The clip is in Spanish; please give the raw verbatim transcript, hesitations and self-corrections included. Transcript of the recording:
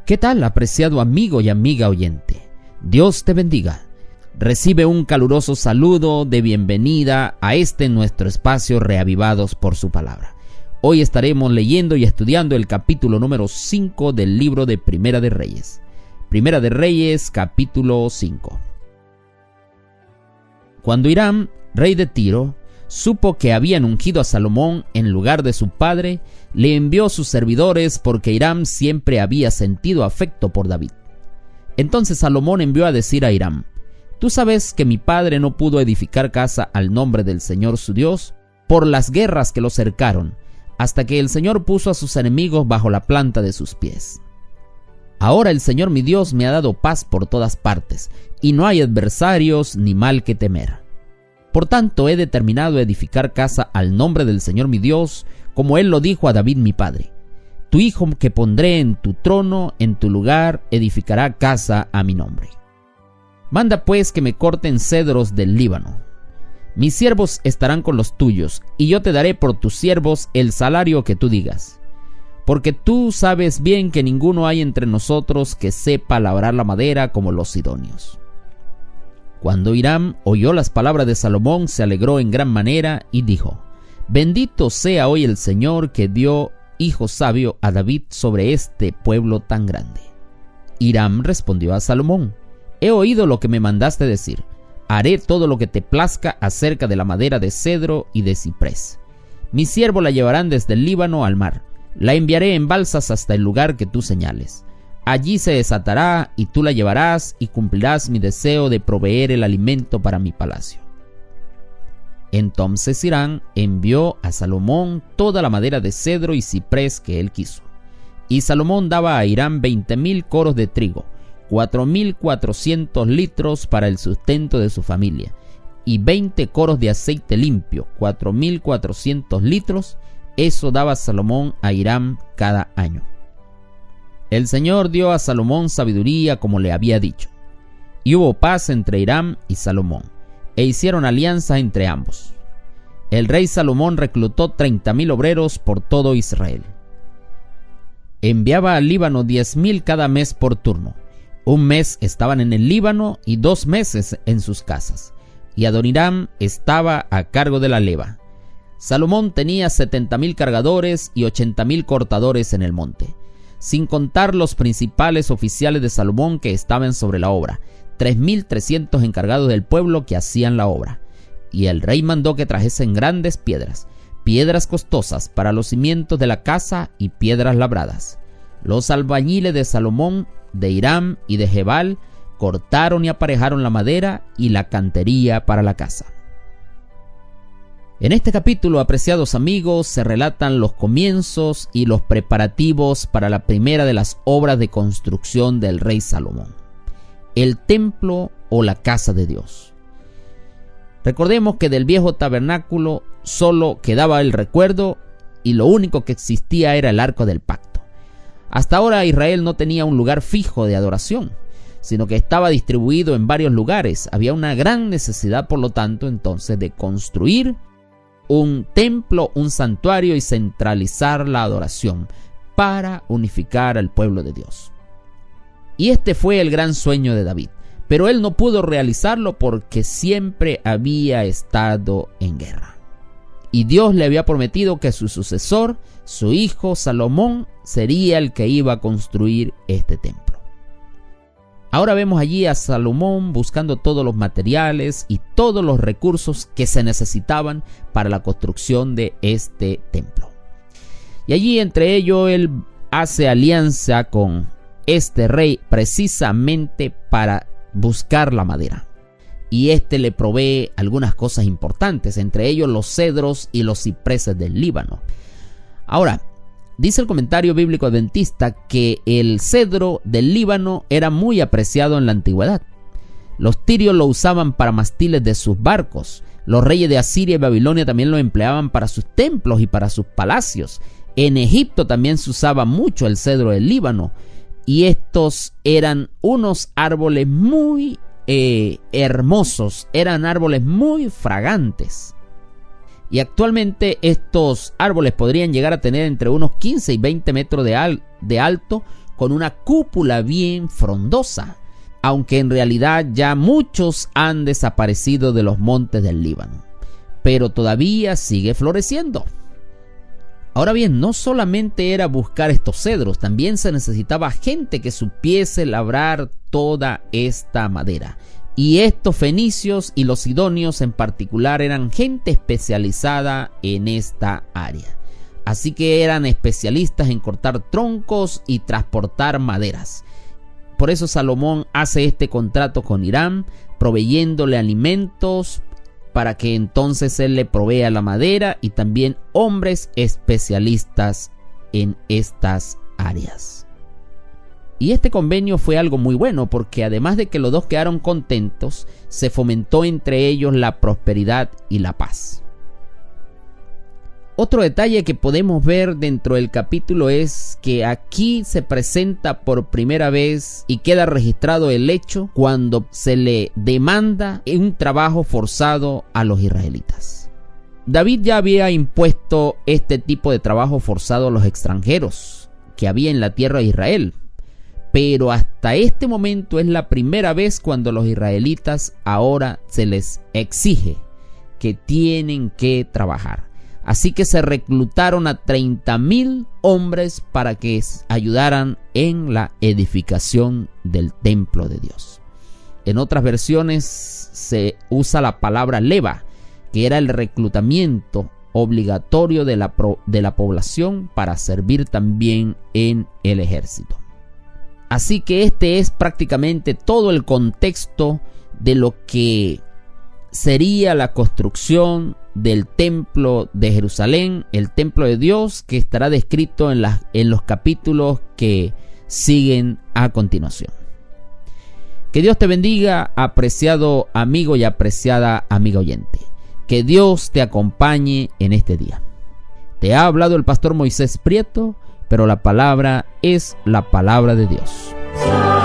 ¿Qué tal, apreciado amigo y amiga oyente? Dios te bendiga. Recibe un caluroso saludo de bienvenida a este nuestro espacio Reavivados por su palabra. Hoy estaremos leyendo y estudiando el capítulo número cinco del libro de Primera de Reyes. Primera de Reyes, capítulo cinco. Cuando Hiram, rey de Tiro, supo que habían ungido a Salomón en lugar de su padre, le envió sus servidores porque Hiram siempre había sentido afecto por David. Entonces Salomón envió a decir a Hiram: «Tú sabes que mi padre no pudo edificar casa al nombre del Señor su Dios por las guerras que lo cercaron, hasta que el Señor puso a sus enemigos bajo la planta de sus pies. Ahora el Señor mi Dios me ha dado paz por todas partes, y no hay adversarios ni mal que temer. Por tanto he determinado edificar casa al nombre del Señor mi Dios, como Él lo dijo a David mi padre. Tu hijo que pondré en tu trono, en tu lugar, edificará casa a mi nombre. Manda pues que me corten cedros del Líbano. Mis siervos estarán con los tuyos, y yo te daré por tus siervos el salario que tú digas. Porque tú sabes bien que ninguno hay entre nosotros que sepa labrar la madera como los sidonios». Cuando Hiram oyó las palabras de Salomón, se alegró en gran manera y dijo: «Bendito sea hoy el Señor que dio hijo sabio a David sobre este pueblo tan grande». Hiram respondió a Salomón: «He oído lo que me mandaste decir. Haré todo lo que te plazca acerca de la madera de cedro y de ciprés. Mis siervos la llevarán desde el Líbano al mar. La enviaré en balsas hasta el lugar que tú señales. Allí se desatará y tú la llevarás y cumplirás mi deseo de proveer el alimento para mi palacio». Entonces Hiram envió a Salomón toda la madera de cedro y ciprés que él quiso. Y Salomón daba a Hiram veinte mil coros de trigo, cuatro mil cuatrocientos litros para el sustento de su familia, y veinte coros de aceite limpio, cuatro mil cuatrocientos litros. Eso daba Salomón a Hiram cada año. El Señor dio a Salomón sabiduría como le había dicho. Y hubo paz entre Hiram y Salomón, e hicieron alianza entre ambos. El rey Salomón reclutó treinta mil obreros por todo Israel. Enviaba al Líbano diez mil cada mes por turno. Un mes estaban en el Líbano y dos meses en sus casas. Y Adoniram estaba a cargo de la leva. Salomón tenía setenta mil cargadores y ochenta mil cortadores en el monte, sin contar los principales oficiales de Salomón que estaban sobre la obra, tres mil trescientos encargados del pueblo que hacían la obra. Y el rey mandó que trajesen grandes piedras, piedras costosas para los cimientos de la casa y piedras labradas. Los albañiles de Salomón, de Hiram y de Gebal cortaron y aparejaron la madera y la cantería para la casa. En este capítulo, apreciados amigos, se relatan los comienzos y los preparativos para la primera de las obras de construcción del rey Salomón: el templo o la casa de Dios. Recordemos que del viejo tabernáculo solo quedaba el recuerdo y lo único que existía era el arca del pacto. Hasta ahora Israel no tenía un lugar fijo de adoración, sino que estaba distribuido en varios lugares. Había una gran necesidad, por lo tanto, entonces, de construir un templo, un santuario y centralizar la adoración para unificar al pueblo de Dios. Y este fue el gran sueño de David, pero él no pudo realizarlo porque siempre había estado en guerra. Y Dios le había prometido que su sucesor, su hijo Salomón, sería el que iba a construir este templo. Ahora vemos allí a Salomón buscando todos los materiales y todos los recursos que se necesitaban para la construcción de este templo. Y allí entre ellos él hace alianza con este rey precisamente para buscar la madera. Y este le provee algunas cosas importantes, entre ellos los cedros y los cipreses del Líbano. Ahora, dice el comentario bíblico adventista que el cedro del Líbano era muy apreciado en la antigüedad. Los tirios lo usaban para mástiles de sus barcos. Los reyes de Asiria y Babilonia también lo empleaban para sus templos y para sus palacios. En Egipto también se usaba mucho el cedro del Líbano. Y estos eran unos árboles muy eh, hermosos, eran árboles muy fragantes. Y actualmente estos árboles podrían llegar a tener entre unos quince y veinte metros de, al, de alto, con una cúpula bien frondosa, aunque en realidad ya muchos han desaparecido de los montes del Líbano, pero todavía sigue floreciendo. Ahora bien, no solamente era buscar estos cedros, también se necesitaba gente que supiese labrar toda esta madera. Y estos fenicios y los sidonios en particular eran gente especializada en esta área. Así que eran especialistas en cortar troncos y transportar maderas. Por eso Salomón hace este contrato con Hiram, proveyéndole alimentos para que entonces él le provea la madera y también hombres especialistas en estas áreas. Y este convenio fue algo muy bueno porque además de que los dos quedaron contentos, se fomentó entre ellos la prosperidad y la paz. Otro detalle que podemos ver dentro del capítulo es que aquí se presenta por primera vez y queda registrado el hecho cuando se le demanda un trabajo forzado a los israelitas. David ya había impuesto este tipo de trabajo forzado a los extranjeros que había en la tierra de Israel, pero hasta este momento es la primera vez cuando los israelitas ahora se les exige que tienen que trabajar. Así que se reclutaron a treinta mil hombres para que ayudaran en la edificación del templo de Dios. En otras versiones se usa la palabra leva, que era el reclutamiento obligatorio de la, de la población para servir también en el ejército. Así que este es prácticamente todo el contexto de lo que sería la construcción del templo de Jerusalén, el templo de Dios, que estará descrito en, la, en los capítulos que siguen a continuación. Que Dios te bendiga, apreciado amigo y apreciada amiga oyente. Que Dios te acompañe en este día. Te ha hablado el pastor Moisés Prieto, pero la palabra es la palabra de Dios.